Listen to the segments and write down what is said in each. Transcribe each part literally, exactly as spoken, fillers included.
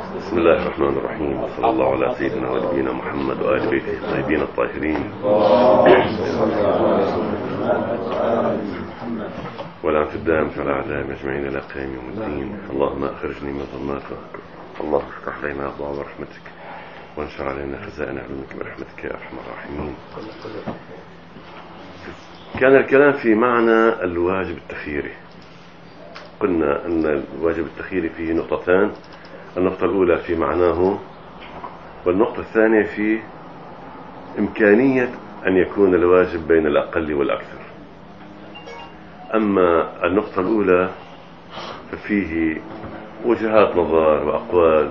بسم الله الرحمن الرحيم، وصلى الله على سيدنا ونبينا محمد وآل بيته الطيبين الطاهرين. والآن في الدائم فلا أعداء أجمعين إلى قيام يوم الدين. اللهم أخرجني من ظلماتك، اللهم افتح لنا أبواب رحمتك وانشر علينا خزائن علمك برحمتك يا أرحم الراحمين. كان الكلام في معنى الواجب التخييري. قلنا أن الواجب التخييري فيه نقطتان، النقطة الأولى في معناه، والنقطة الثانية في إمكانية أن يكون الواجب بين الأقل والأكثر. أما النقطة الأولى ففيه وجهات نظر وأقوال،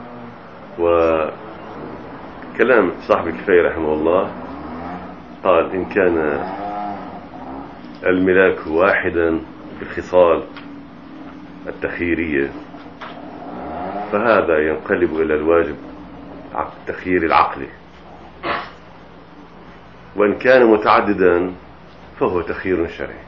وكلام صاحب الكفاية رحمه الله قال إن كان الملاك واحدا في الخصال التخييرية فهذا ينقلب إلى الواجب التخيير العقلي، وإن كان متعددا فهو تخيير شرعي.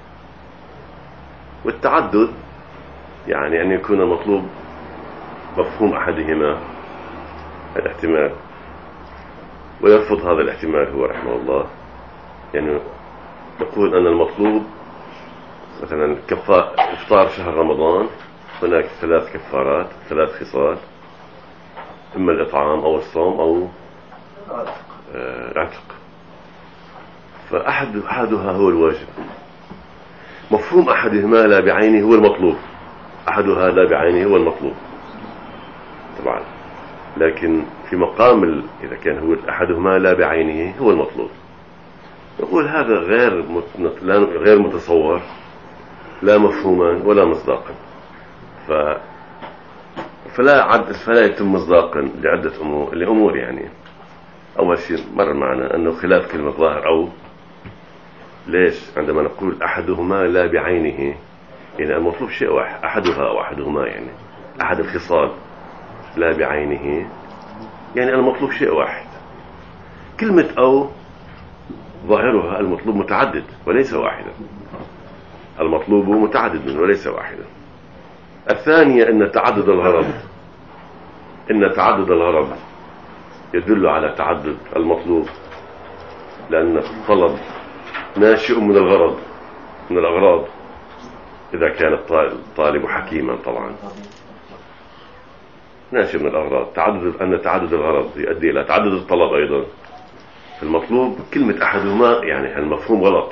والتعدد يعني أن يكون المطلوب مفهوم أحدهما الاحتمال، ويرفض هذا الاحتمال هو رحمه الله. يعني يقول أن المطلوب مثلا إفطار شهر رمضان، هناك ثلاث كفارات، ثلاث خصال، إما الإطعام أو الصوم أو العتق، فأحد أحدها هو الواجب. مفهوم أحدهما لا بعينه هو المطلوب، أحدها لا بعينه هو المطلوب طبعا، لكن في مقام ال... إذا كان هو أحدهما لا بعينه هو المطلوب، يقول هذا غير مت... غير متصور، لا مفهوما ولا مصداقا. ف... فلا عد... فلا يتم مصداقا لعدة أمور لأمور يعني. أول شيء مر معنا أنه خلاف كلمة ظاهر، أو ليش عندما نقول أحدهما لا بعينه، يعني المطلوب شيء واحد، أحدها أو أحدهما، يعني أحد الخصال لا بعينه، يعني المطلوب شيء واحد. كلمة أو ظاهرها المطلوب متعدد وليس واحدا، المطلوب متعدد وليس واحدا. الثانية أن تعدد الغرض، إن تعدد الغرض يدل على تعدد المطلوب، لأن الطلب ناشئ من الغرض، من الأغراض، إذا كان الطالب حكيما طبعا ناشئ من الأغراض. تعدد أن تعدد الغرض يؤدي إلى تعدد الطلب أيضا. المطلوب كلمة أحدهما يعني المفهوم غلط.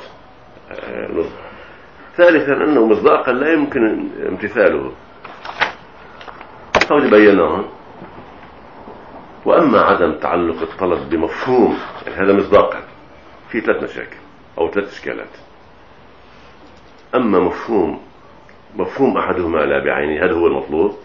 ثالثا أنه مصداقا لا يمكن امتثاله، قول بيناه. وأما عدم تعلق الطلب بمفهوم، يعني هذا مصداقا في ثلاث مشاكل أو ثلاث إشكالات. أما مفهوم مفهوم أحدهما لا بعينه، هذا هو المطلوب،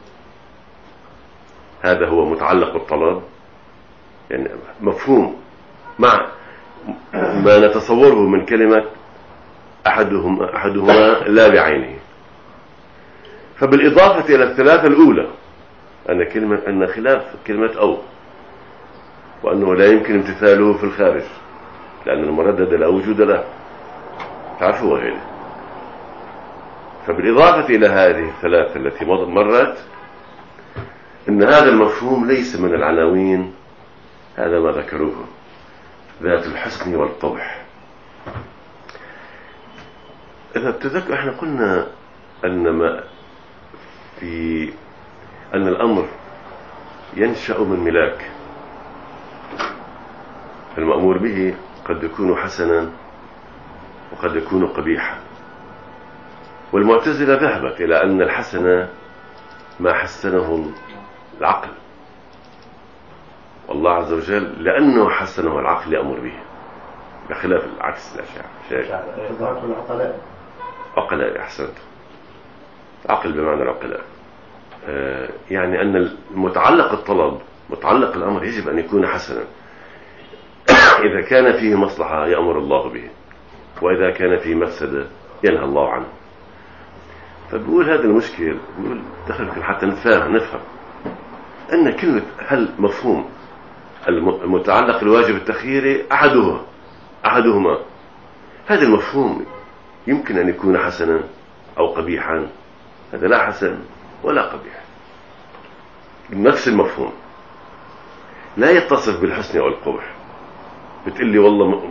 هذا هو متعلق بالطلب، يعني مفهوم مع ما نتصوره من كلمة أحدهما أحدهما لا بعينه. فبالإضافة إلى الثلاثة الأولى أن كلمة أن خلاف كلمة أو، وأنه لا يمكن امتثاله في الخارج لأن المردد لا وجود له، تعرفوا هذه. فبالإضافة إلى هذه الثلاثة التي مرت، إن هذا المفهوم ليس من العناوين، هذا ما ذكروه، ذات الحسن والقبح. إذا تذكر احنا قلنا أن ما في أن الأمر ينشأ من ملاك، المأمور به قد يكون حسنا وقد يكون قبيحا. والمعتزلة ذهبت إلى أن الحسن ما حسنه العقل، والله عز وجل لأنه حسنه العقل يأمر به، بخلاف العكس الأشياء. عقلاء، أحسنت، عقل بمعنى العقلاء. آه يعني أن المتعلق الطلب، متعلق الأمر يجب أن يكون حسنا. إذا كان فيه مصلحة يأمر الله به، وإذا كان فيه مفسدة ينهى الله عنه. فبقول هذا المشكل، بقول دخل حتى نفهم نفهم أن كلمة هل مفهوم المتعلق الواجب التخييري أحدهما أحدهما هذا المفهوم يمكن أن يكون حسنا أو قبيحا، هذا لا حسن ولا قبيح، نفس المفهوم لا يتصف بالحسن أو القبح. بتقول لي والله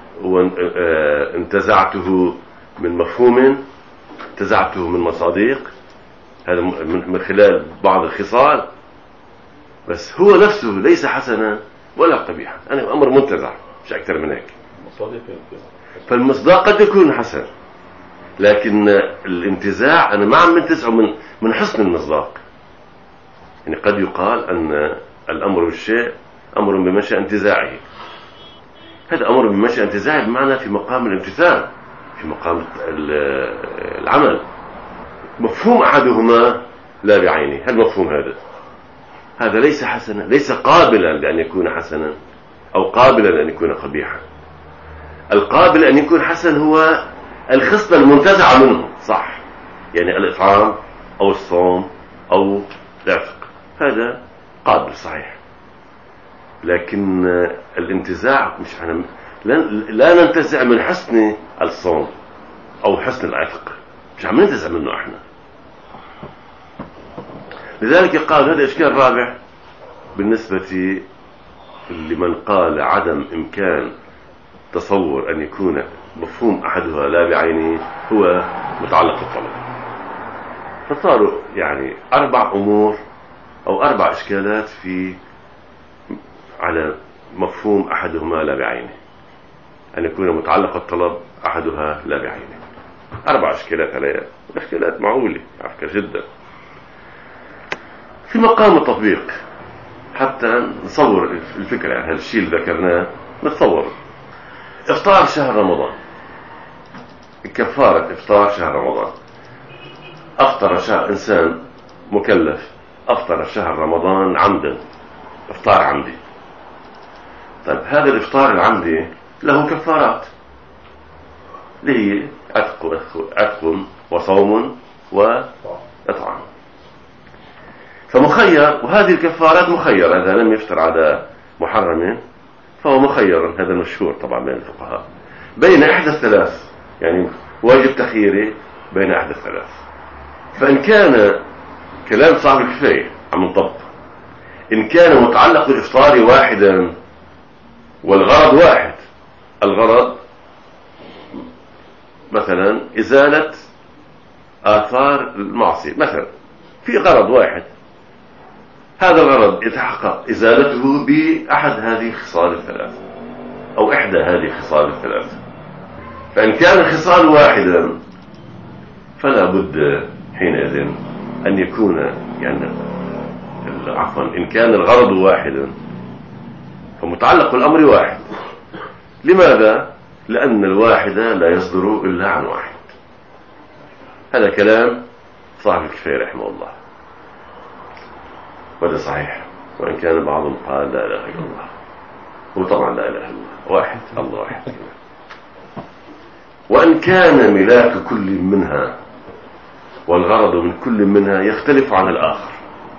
انتزعته من مفهوم، انتزعته من مصادق، هذا من خلال بعض الخصال، بس هو نفسه ليس حسنا ولا قبيحا، أنا أمر منتزع مش أكثر من هيك. فالمصداق قد يكون حسن، لكن الانتزاع أنا ما عم منتزعه من من حسن المصداق. يعني قد يقال أن الأمر بالشيء أمر بمشي انتزاعه، هذا أمر بمشي انتزاعه بمعنى في مقام الامتثال، في مقام العمل. مفهوم أحدهما لا بعينه، هل المفهوم هذا هذا ليس حسنا، ليس قابلا لأن يكون حسنا أو قابلا لأن يكون قبيحا. القابل أن يكون حسن هو الخصلة المنتزعة منه، صح، يعني الإطعام أو الصوم أو العتق، هذا قابل صحيح. لكن الانتزاع مش أنا لا ننتزع من حسن الصوم أو حسن العتق، مش عم ننتزع منه احنا. لذلك قال هذا إشكال رابع بالنسبة لمن قال عدم إمكان تصور أن يكون مفهوم أحدها لا بعينه هو متعلق بالطلب. فصاروا يعني أربع أمور أو أربع إشكالات في على مفهوم أحدهما لا بعينه، أن يكون متعلق الطلب أحدها لا بعينه. أربع إشكالات عليها، إشكالات معقولة على فكرة جدا. في مقام التطبيق حتى نصور الفكرة، يعني هذا الشيء اللي ذكرناه نتصور. إفطار شهر رمضان، كفارة إفطار شهر رمضان. أفطر شهر إنسان مكلف، أفطر شهر رمضان عمدا، إفطار عمدي. طيب هذا الإفطار العمدي له كفارات، اللي هي عتق عتق وصوم وإطعام. فمخير، وهذه الكفارات مخيرة، إذا لم يفطر على محرم فهو مخير، هذا المشهور طبعا بين الفقهاء، بين إحدى الثلاث، يعني واجب تخييري بين إحدى الثلاث. فإن كان كلام صاحب الكفاية عم نطبق، إن كان متعلق بالإفطار واحدا والغرض واحد، الغرض مثلا إزالة آثار المعصية مثلا، في غرض واحد، هذا الغرض يتحقق إزالته بأحد هذه الخصال الثلاث أو إحدى هذه الخصال الثلاث. فإن كان الخصال واحدا فلا بد حينئذ أن يكون، يعني عفوا إن كان الغرض واحدا فمتعلق الأمر واحد. لماذا؟ لأن الواحد لا يصدر إلا عن واحد. هذا كلام صاحب الكفاية رحمه الله، وهذا صحيح، وإن كان بعضهم قال لا إله إلا الله، وطبعا لا إله إلا الله واحد، الله واحد. وإن كان ملاك كل منها والغرض من كل منها يختلف عن الآخر،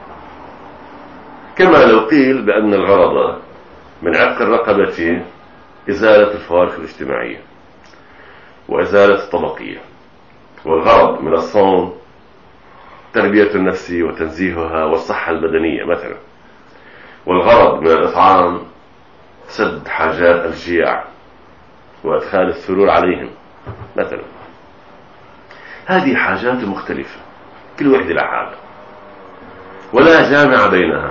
كما لو قيل بأن الغرض من عتق الرقبة إزالة الفوارق الاجتماعية وإزالة الطبقية، والغرض من الصوم تربية النفس وتنزيهها والصحة البدنية مثلا، والغرض من الإطعام سد حاجات الجياع وإدخال السرور عليهم مثلا. هذه حاجات مختلفة كل واحدة لحالها ولا جامع بينها،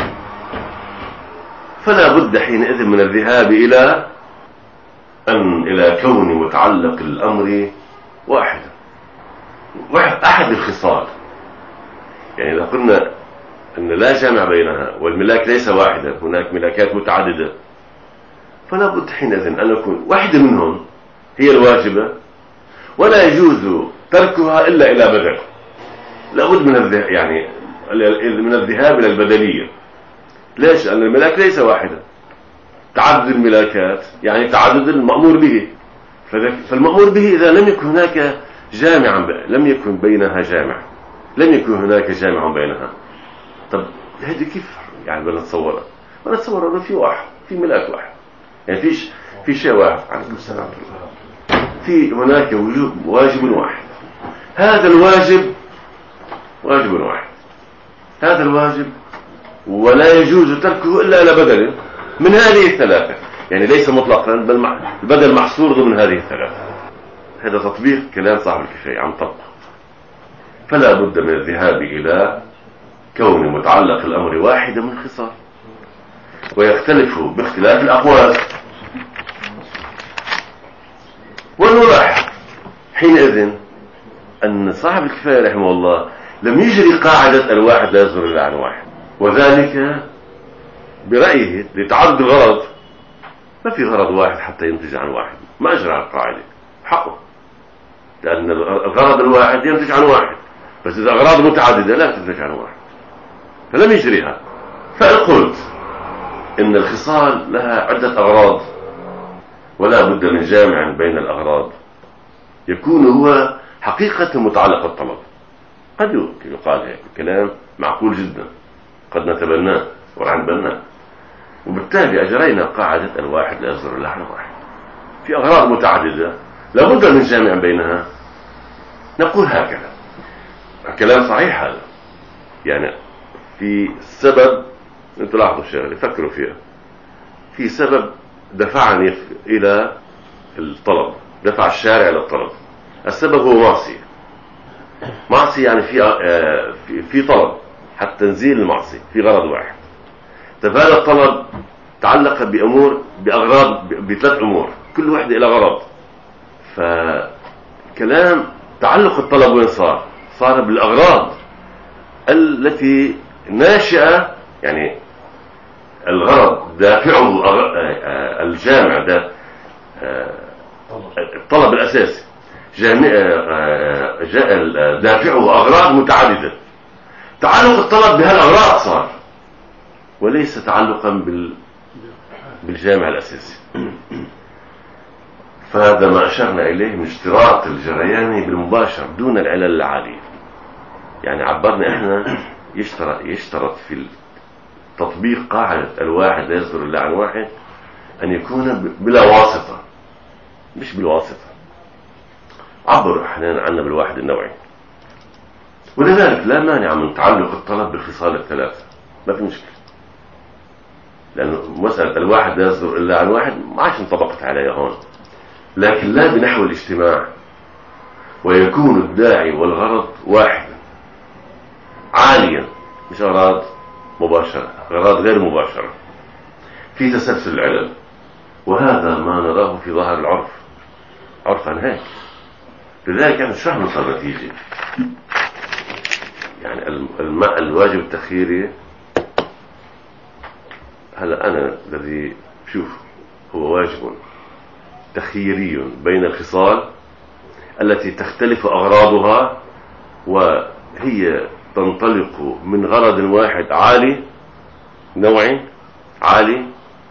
فلا بد حينئذ من الذهاب إلى أن إلى كون متعلق الأمر واحدا، واحد أحد الخصال. يعني إذا قلنا أن لا جامع بينها والملاك ليس واحدا، هناك ملاكات متعددة، فلا بد حينئذ أن يكون واحدة منهم هي الواجبة ولا يجوز تركها إلا إلى بدل. لا بد من الذهاب، يعني من الذهاب إلى البدلية. ليش؟ لأن الملاك ليس واحدا، تعدد الملاكات يعني تعدد المأمور به، فالمأمور به إذا لم يكن هناك جامعا، لم يكن بينها جامع، لم يكن هناك جامع بينها. طب هذه كيف يعني بنتصورها؟ بنتصور انه في واحد، في ملاك واحد، يعني فيش في شيء واحد. عليكم السلام ورحمة الله. في هناك وجوب واجب واحد، هذا الواجب واجب واحد، هذا الواجب ولا يجوز تركه إلا على بدل من هذه الثلاثة، يعني ليس مطلقا بل البدل محصور ضمن هذه الثلاثة. هذا تطبيق كلام صاحب الكفاية عم طبق. فلا بد من الذهاب إلى كون متعلق الأمر واحدا من خصال، ويختلف باختلاف الأقوال. ونلاحظ حينئذ أن صاحب الكفاية رحمه الله لم يجري قاعدة الواحد لا يصدر إلا عن واحد، وذلك برأيه لتعدد الغرض. ما في غرض واحد حتى ينتج عن واحد، ما أجرى على القاعدة حقه، لأن الغرض الواحد ينتج عن واحد، بس إذا أغراض متعددة لا تنتج عن واحد، فلم يجريها. فإن قلت إن الخصال لها عدة أغراض ولا بد من جامع بين الأغراض يكون هو حقيقة متعلق الطلب، قد يقال هيك كلام معقول جدا، قد نتبناه ونتبناه، وبالتالي أجرينا قاعدة الواحد لا يصدر إلا عن واحد. في أغراض متعددة لابد من جامع بينها، نقول هكذا. الكلام صحيح هذا، يعني في سبب، انتوا لاحظوا الشغله فكروا فيها، في سبب دفعني إلى الطلب، دفع الشارع إلى الطلب. السبب هو معصية. معصية يعني في آه في, في طلب حتى تنزيل المعصية في غرض واحد. فهذا الطلب تعلق بأمور بأغراض بثلاث أمور، كل واحدة إلى غرض. فكلام تعلق الطلب وين صار؟ صار بالأغراض التي ناشئة، يعني الغرض دافعه الجامع ده الطلب الأساسي، دافعه أغراض متعددة. تعلق الطلب بهالأغراض صار، وليس تعلقا بال بالجامع الأساسي. فهذا ما أشرنا إليه من اشتراط الجريان بالمباشر دون العلل العالية. يعني عبرنا إحنا يشترط, يشترط في تطبيق قاعدة الواحد لا يصدر إلا عن واحد أن يكون بلا واسطة، مش بالواسطة. عبروا أحيانا عنا بالواحد النوعي، ولذلك لا مانع من تعلق الطلب بالخصال الثلاثة، ما في مشكلة، لأنه مسألة الواحد لا يصدر إلا عن واحد ما عادش انطبقت عليها هون، لكن لا بنحو الاجتماع، ويكون الداعي والغرض واحدا عاليا، مش أغراض مباشرة، أغراض غير مباشرة في تسلسل العلل. وهذا ما نراه في ظاهر العرف عرفا هيك. لذلك يعني شو نوصل نتيجة؟ يعني الماء الواجب التخييري، هلا أنا الذي شوف هو واجب تخييري بين الخصال التي تختلف أغراضها، وهي تنطلق من غرض واحد عالي نوعي عالي،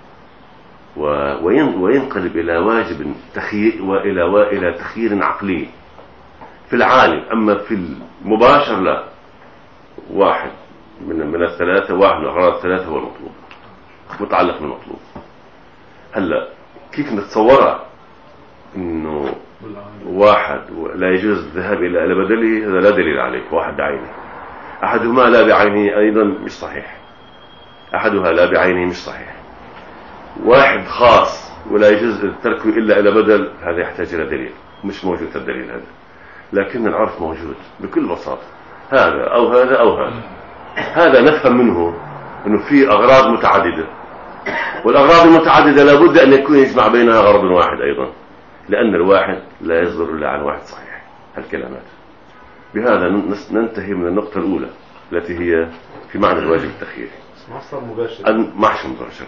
وينقلب إلى واجب تخيير وإلى وإلى تخيير عقلي في العالي. أما في المباشر لا، واحد من من الثلاثة، واحد من الأغراض الثلاثة هو المطلوب، متعلق بالمطلوب. هلا كيف نتصورها إنه واحد لا يجوز الذهاب إلى إلى بدله؟ هذا لا دليل عليه. واحد عيني، أحدهما لا بعينه أيضا مش صحيح، أحدها لا بعينه مش صحيح. واحد خاص ولا يجوز تركه إلا إلى بدل، هذا يحتاج إلى دليل، مش موجود الدليل هذا، لكن العرف موجود بكل بساطة، هذا أو هذا أو هذا. هذا نفهم منه أنه في أغراض متعددة، والأغراض المتعددة لابد أن يكون يجمع بينها غرض واحد أيضا، لأن الواحد لا يصدر إلا عن واحد صحيح. هالكلمات بهذا ننتهي من النقطة الأولى التي هي في معنى الواجب التخييري. مصدر مباشر، ما عادش مباشر،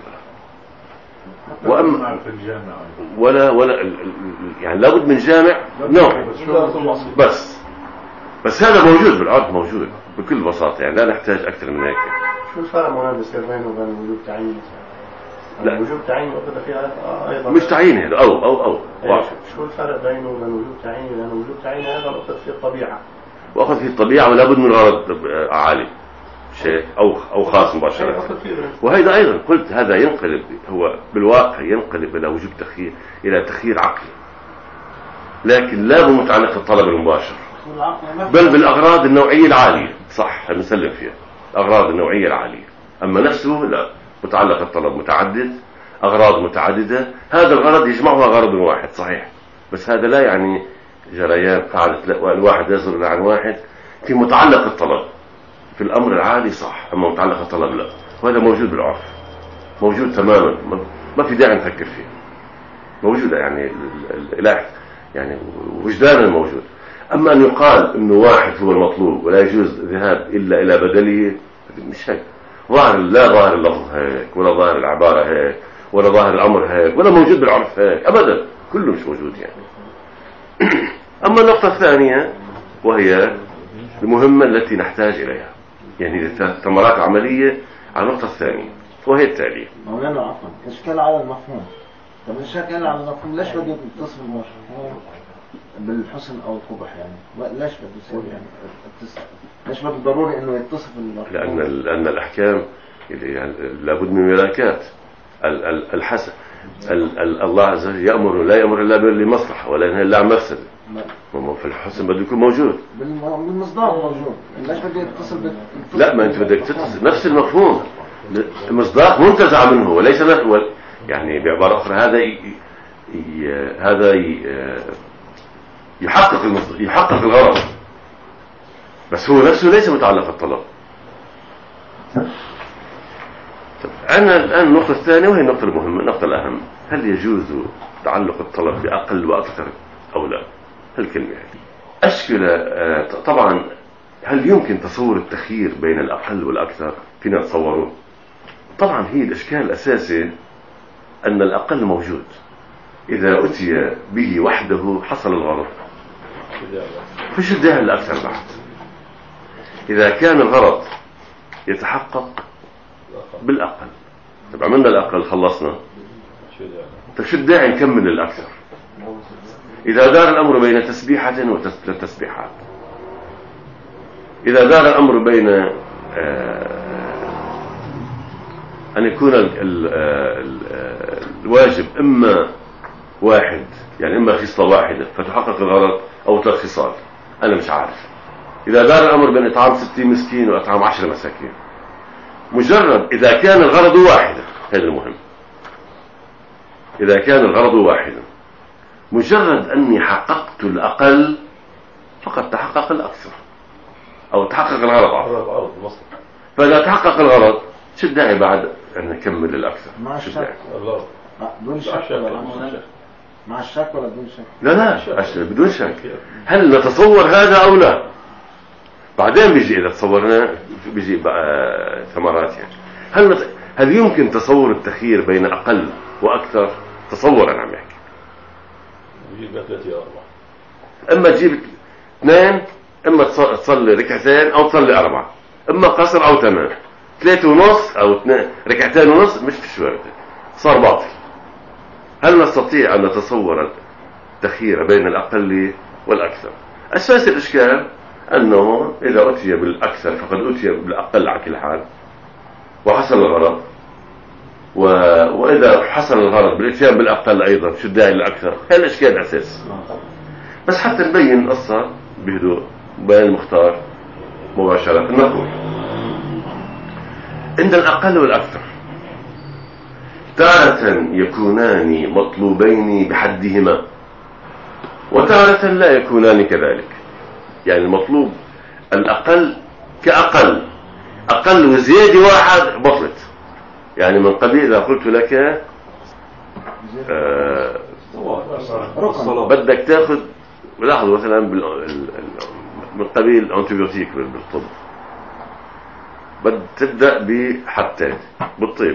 وأما ولا ولا يعني لابد من جامع نوعي بس. بس هذا موجود بالعرض، موجود بكل بساطة، يعني لا نحتاج أكثر من هيك. شو الفرق هنا بيصير بينه وبين وجوب تعيين؟ لا، وجوب تعيين وقت فيها أيضا مش تعيين هذا أو أو أو واحد. شو الفرق بينه وبين وجوب تعيين؟ لأن وجوب تعيين هذا وقت في الطبيعة، وأخذ في الطبيعة ولا بد من غرض عالي شيء أو أو خاص مباشرة. وهذا أيضا قلت هذا ينقلب، هو بالواقع ينقلب إلى وجوب تخيير، إلى تخيير عقلي، لكن لا بمتعلق الطلب المباشر، بل بالأغراض النوعية العالية. صح، نسلم فيها الأغراض النوعية العالية. أما نفسه لا، متعلق الطلب متعدد، أغراض متعددة، هذا الغرض يجمعها غرض واحد صحيح، بس هذا لا يعني جريان قاعدة الواحد يصدر عن واحد في متعلق الطلب. في الأمر العادي صح، أما متعلق الطلب لا، وهذا موجود بالعرف، موجود تماما، ما في داعي نفكر فيه، موجودة يعني الإله يعني وجدانا موجود. أما أن يقال أنه واحد هو المطلوب ولا يجوز الذهاب إلا إلى بدله، مش هيك. ظاهر لا ظاهر اللفظ هيك، ولا ظاهر العبارة هيك، ولا ظاهر الأمر هيك، ولا موجود بالعرف هيك أبدا، كله مش موجود يعني. أما النقطة الثانية وهي المهمة التي نحتاج إليها، يعني ثمرات عملية على النقطة الثانية، وهي التالية. مولانا عفوا، إشكال على المفهوم. طب إشكال على المفهوم ليش بده يتصل المفهوم بالحسن أو القبح يعني؟ ليش بده يصير يعني اتصل؟ ليش بده ضروري إنه يتصف المفهوم؟ لأن لأن الأحكام يعني لابد من ملاكات. الحسن الله عز وجل يأمر لا يأمر إلا لمصلحة ولا ينهى إلا عن مفسدة. في الحسن بده يكون موجود. بالمصداق موجود. ليش بده يتصل بال؟ لا، ما أنت بدك تتصل نفس المفهوم. المصداق منتزع منه وليس له، يعني بعبارة أخرى هذا ي... ي... هذا ي... يحقق المصداق، يحقق الغرض، بس هو نفسه ليس متعلق الطلب. أنا الآن النقطة الثانية وهي النقطة المهمة، النقطة الأهم، هل يجوز تعلق الطلب بأقل وأكثر أو لا؟ هالكلمة هذه أشكل. طبعا هل يمكن تصور التخيير بين الأقل والأكثر؟ فينا نتصوره؟ طبعا هي الإشكال الأساسي أن الأقل موجود، إذا أتي به وحده حصل الغرض، فش الداعي للأكثر بعد؟ إذا كان الغرض يتحقق بالأقل، طب عملنا الأقل خلصنا، طب شو الداعي نكمل الأكثر؟ إذا دار الأمر بين تسبيحة وتسبيحات، إذا دار الأمر بين أن يكون ال ال ال الواجب إما واحد، يعني إما خصلة واحدة فتحقق الغرض، أو ثلاث خصال، أنا مش عارف. إذا دار الأمر بين إطعام ستين مسكين وإطعام عشرة مساكين، مجرد إذا كان الغرض واحدا، هذا المهم، إذا كان الغرض واحدا مجرد أني حققت الأقل فقد تحقق الأكثر، أو تحقق الغرض. فإذا تحقق الغرض شو الداعي بعد أن نكمل الأكثر؟ مع الشك بدون شك ولا مع الشك ولا بدون شك؟ لا لا بدون شك. هل نتصور هذا أو لا؟ بعدين بيجي إذا تصورنا بيجي بقى ثمرات يعني. هل نت... هل يمكن تصور التخيير بين أقل وأكثر؟ تصورا عم يحكي. تجيب ثلاثة أربعة. إما تجيب اثنين، إما تصلي ركعتين أو تصلي أربعة، إما قصر أو تمام، ثلاثة ونص أو اثنين ركعتين ونص، مش في شوية صار باطل. هل نستطيع أن نتصور التخيير بين الأقل والأكثر؟ أساس الإشكال أنه إذا أتي بالأكثر فقد أتي بالأقل على كل حال وحصل الغرض، و... وإذا حصل الغرض بالإتيان بالأقل أيضا شو الداعي للأكثر؟ هذا الإشكال الأساس. بس حتى نبين القصة بهدوء بين المختار مباشرة نقول عند الأقل والأكثر تارة يكونان مطلوبين بحدهما، وتارة لا يكونان كذلك. يعني المطلوب الأقل كأقل، أقل وزيادة واحد بطلت. يعني من قبيل إذا قلت لك آه بدك تأخذ، لاحظوا مثلا من قبيل الأنتيبيوتيك بالطب، بدك تبدأ بحبتين بالطيب،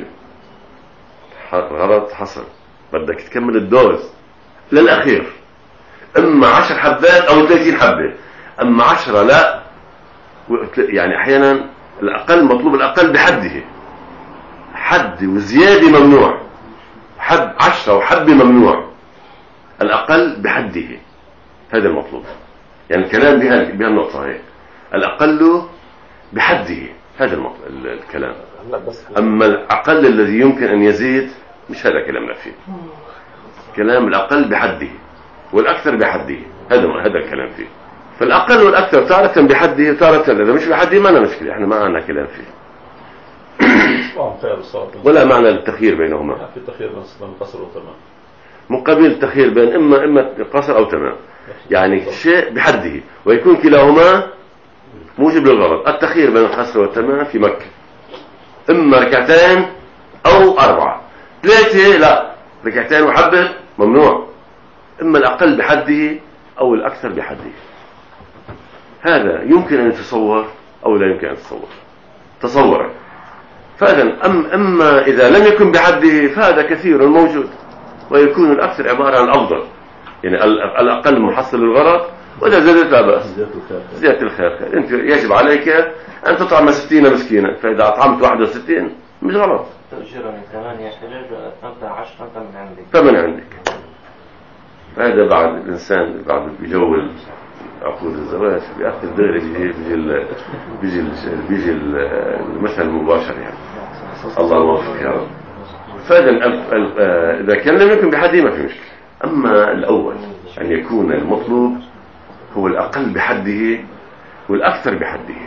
غرض حصل، بدك تكمل الدوز للأخير، إما عشر حبات أو ثلاثين حبة، أما عشرة لا. يعني أحيانا الأقل مطلوب الأقل بحده، حد وزيادة ممنوع، حد عشرة وحبة ممنوع، الأقل بحده، هذا المطلوب. يعني الكلام بهالنقطة هيك، الأقل بحده، هذا الكلام. أما الأقل الذي يمكن أن يزيد مش هذا كلامنا فيه. كلام الأقل بحده والأكثر بحده، هذا هذا الكلام فيه. فالأقل والأكثر تارة بحده، تارة إذا مش بحده ما لنا مشكلة، إحنا ما عندنا كلام فيه. آه، خير الصلاة ولا معنى للتخيير بينهما في التخيير بين القصر والتمام. مقابل التخيير بين إما إما قصر أو تمام، يعني شيء بحده ويكون كلاهما موجب للغرض. التخيير بين القصر والتمام في مكة إما ركعتين أو أربعة. ثلاثة لا، ركعتين وحبة ممنوع، إما الأقل بحده أو الأكثر بحده. هذا يمكن أن يتصور أو لا يمكن أن يتصور تصورا. فإذا أم أما إذا لم يكن بحده فهذا كثير موجود، ويكون الأكثر عبارة عن الأفضل، يعني الأقل محصل للغرض، وإذا زادت لا بأس. زيادة الخير خير. أنت يجب عليك أن تطعم ستين مسكينا، فإذا أطعمت واحد وستين مش غلط. تأجرني ثمانية حجج وأتممت عشرة من عندك. ثمن عندك. هذا بعد الإنسان بعد بيجول عقود الزواج بيأخذ دغري بيجي بيجي بيجي بيجي المثل المباشر يعني. الله يوفقك يا رب. فإذا إذا كان لم يكن بحده ما في مشكلة. أما الأول أن يكون المطلوب هو الأقل بحده والأكثر بحده،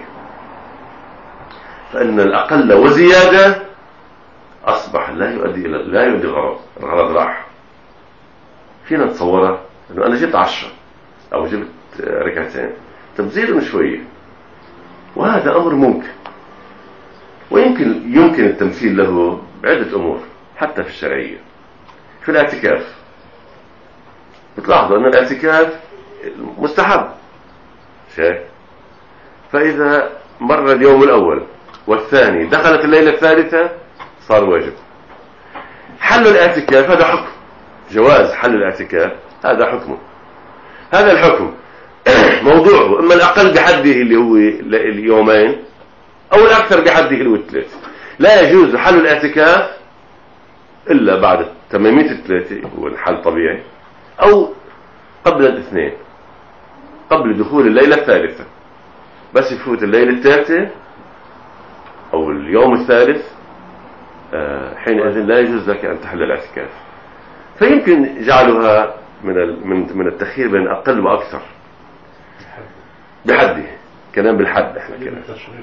فإن الأقل وزيادة أصبح لا يؤدي إلى لا يؤدي الغرض، الغرض راح. فينا نتصورها إنه أنا جبت عشرة أو جبت ركعتين، طب زيدوا شوية، وهذا أمر ممكن، ويمكن يمكن التمثيل له بعدة أمور حتى في الشرعية. في الاعتكاف بتلاحظوا أن الاعتكاف مستحب شيء، فإذا مر اليوم الأول والثاني دخلت الليلة الثالثة صار واجب. حل الاعتكاف هذا حكم، جواز حل الاعتكاف هذا حكمه. هذا الحكم موضوعه إما الأقل بحده اللي هو اليومين أو الأكثر بحده اللي هو الثلاثة. لا يجوز حل الاعتكاف إلا بعد تمامية الثلاثة، هو الحل طبيعي، أو قبل الاثنين، قبل دخول الليلة الثالثة. بس يفوت الليلة الثالثة أو اليوم الثالث حينئذ لا يجوز لك أن تحل الاعتكاف. فيمكن جعلها من من التخيير بين أقل وأكثر بحده، كلام بالحد احنا كلام.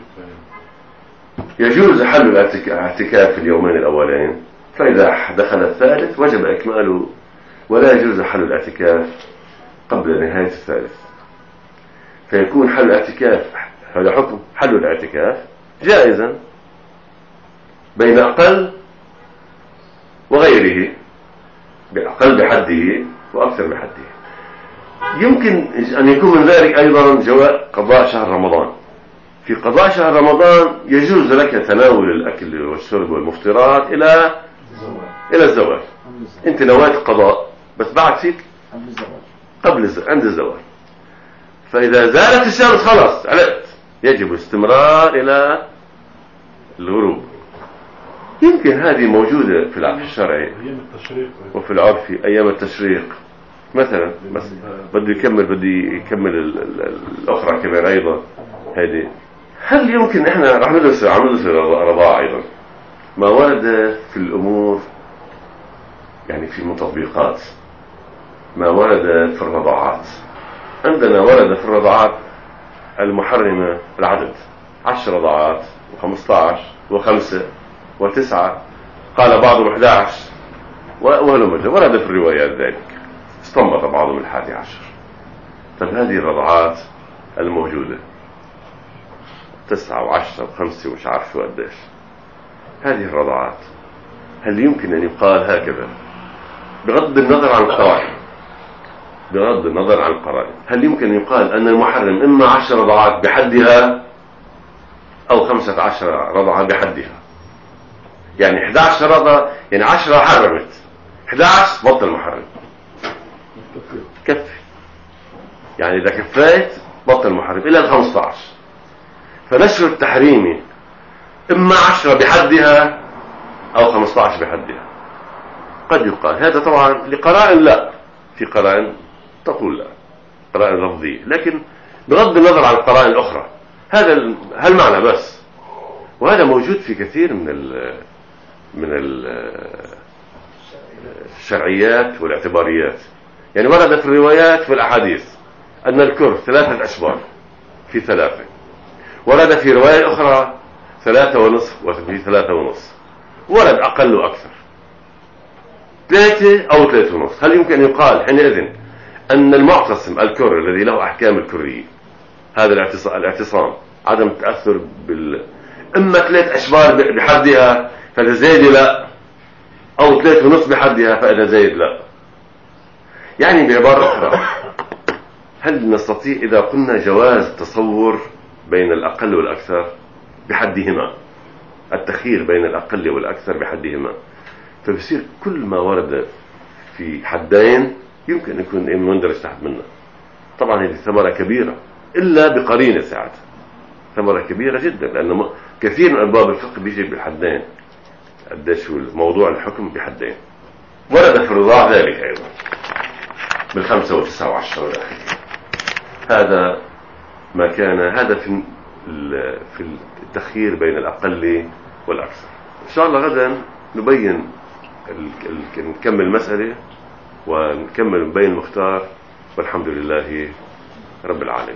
يجوز حل الاعتكاف في اليومين الأولين، فإذا دخل الثالث وجب إكماله، ولا يجوز حل الاعتكاف قبل نهاية الثالث. فيكون حل الاعتكاف هذا حكم حل الاعتكاف جائزا بين أقل وغيره، بأقل بحده وأكثر بحده. يمكن أن يكون من ذلك أيضا جواء قضاء شهر رمضان. في قضاء شهر رمضان يجوز لك تناول الأكل والشرب والمفطرات إلى إلى الزواج. أنت نويت قضاء بس بعد فيك قبل الزواج عند الزواج، فإذا زالت الشمس خلاص علقت، يجب الاستمرار إلى الغروب. يمكن هذه موجودة في العرف الشرعي وفي العرف أيام التشريق مثلا، بس بده يكمل بده يكمل الأخرى كمان أيضا. هذه هل يمكن إحنا رح ندرس عم ندرس الرضاعة أيضا، ما ورد في الأمور يعني في المتطبيقات، ما ورد في الرضاعات. عندنا ورد في الرضاعات المحرمة العدد عشر رضاعات وخمسة عشر وخمسة وتسعة، قال بعضهم أحد عشر وهلم ورد في الروايات ذلك، استنبط بعضهم الحادي عشر. طب هذه الرضاعات الموجودة تسعة وعشرة وخمسة ومش عارف شو قديش، هذه الرضاعات هل يمكن أن يقال هكذا بغض النظر عن القرائن؟ بغض النظر عن القرائن هل يمكن أن يقال أن المحرم إما عشر رضاعات بحدها أو خمسة عشر رضعة بحدها؟ يعني إحدى عشر رضعة، يعني عشرة حرمت، إحدى عشر بطل محرم، كفي. يعني إذا كفيت بطل محرم إلى الخمسة عشر. فنشر التحريمي إما عشرة بحدها أو خمسة عشر بحدها. قد يقال هذا طبعا لقرائن، لا، في قرائن تقول لا، قرائن لفظية، لكن بغض النظر عن القرائن الأخرى هذا هالمعنى بس. وهذا موجود في كثير من ال من الشرعيات والاعتباريات. يعني ورد في الروايات في الأحاديث أن الكرة ثلاثة أشبار في ثلاثة، ورد في رواية أخرى ثلاثة ونصف وفي ثلاثة ونصف، ورد أقل وأكثر ثلاثة أو ثلاثة ونصف. هل يمكن أن يقال حينئذ أن المعتصم الكر الذي له أحكام الكرية، هذا الاعتصام عدم التأثر بال إما ثلاث أشبار بحدها فإذا زايد لا، أو ثلاثة ونصف بحدها فإذا زايد لا؟ يعني بعبارة أخرى، هل نستطيع إذا قلنا جواز التصور بين الأقل والأكثر بحدهما، التخيير بين الأقل والأكثر بحدهما، فبصير كل ما ورد في حدين يمكن أن يكون مندرج تحت منه. طبعا هذه ثمرة كبيرة إلا بقرينة ساعتها، ثمرة كبيرة جدا، لأنه كثير من أرباب الفقه بيجي بالحدين، قديش موضوع الحكم بحدين. ورد في الرضاع ذلك أيضا بالخمسة وتسعة وعشرة والآخر. هذا ما كان، هذا في في التخيير بين الأقل والأكثر. إن شاء الله غدا نبين نكمل المسألة ونكمل بين المختار، والحمد لله رب العالمين.